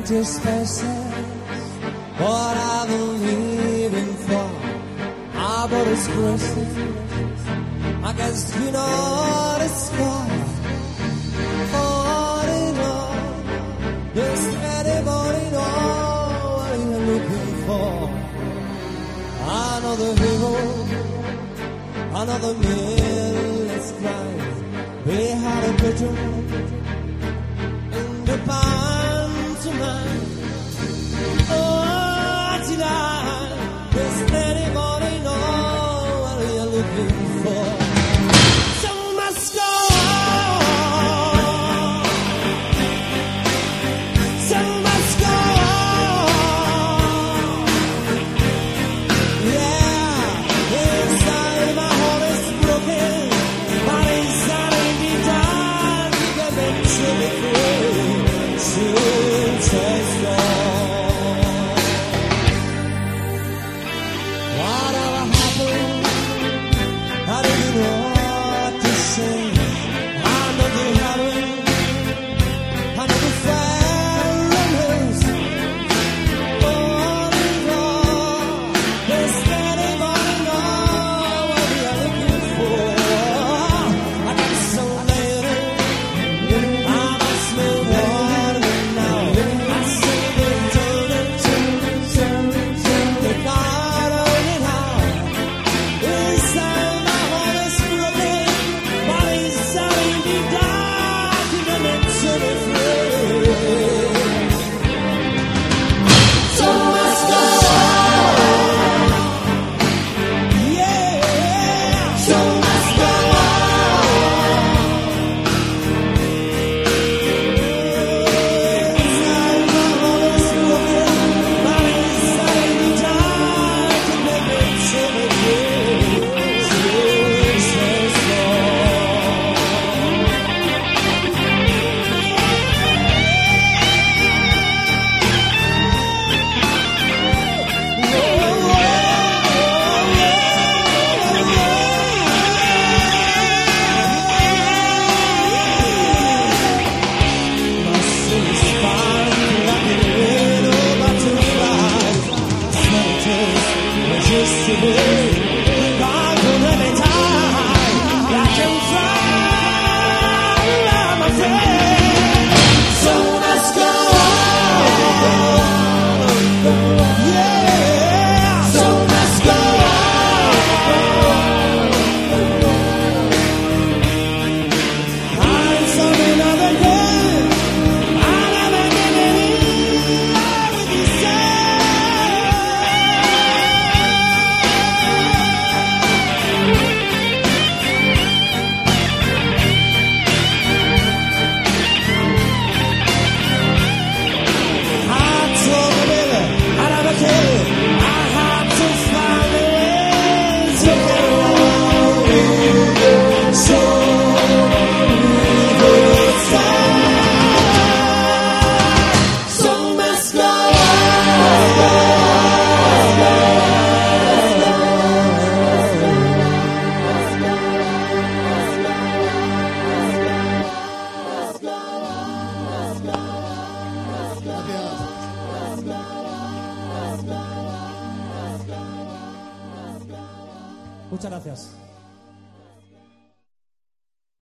empty spaces. What are the living for? How about his graces? I guess you know the score. Falling on. Does anybody know what you're looking for? Another hero, another mindless crime. We had a picture in the pantomime. Oh, tonight, does anybody know what you're looking for? So must go on. So must go on. Yeah, inside my heart is broken, but inside it deep down, you can make sure it free. Soon takes long. Whatever happened, I didn't know what to say. I know you haven't, I know you fell on his. Falling on. Does anybody know what we are looking for? I got some later, I must move on now. I say the God only how. Inside my heart is broken, but inside it deep down, you can make sure it's free. So must go on. Yeah. So must go on. Inside my heart is broken, but inside it deep down, you can make sure it's free. So muchas gracias.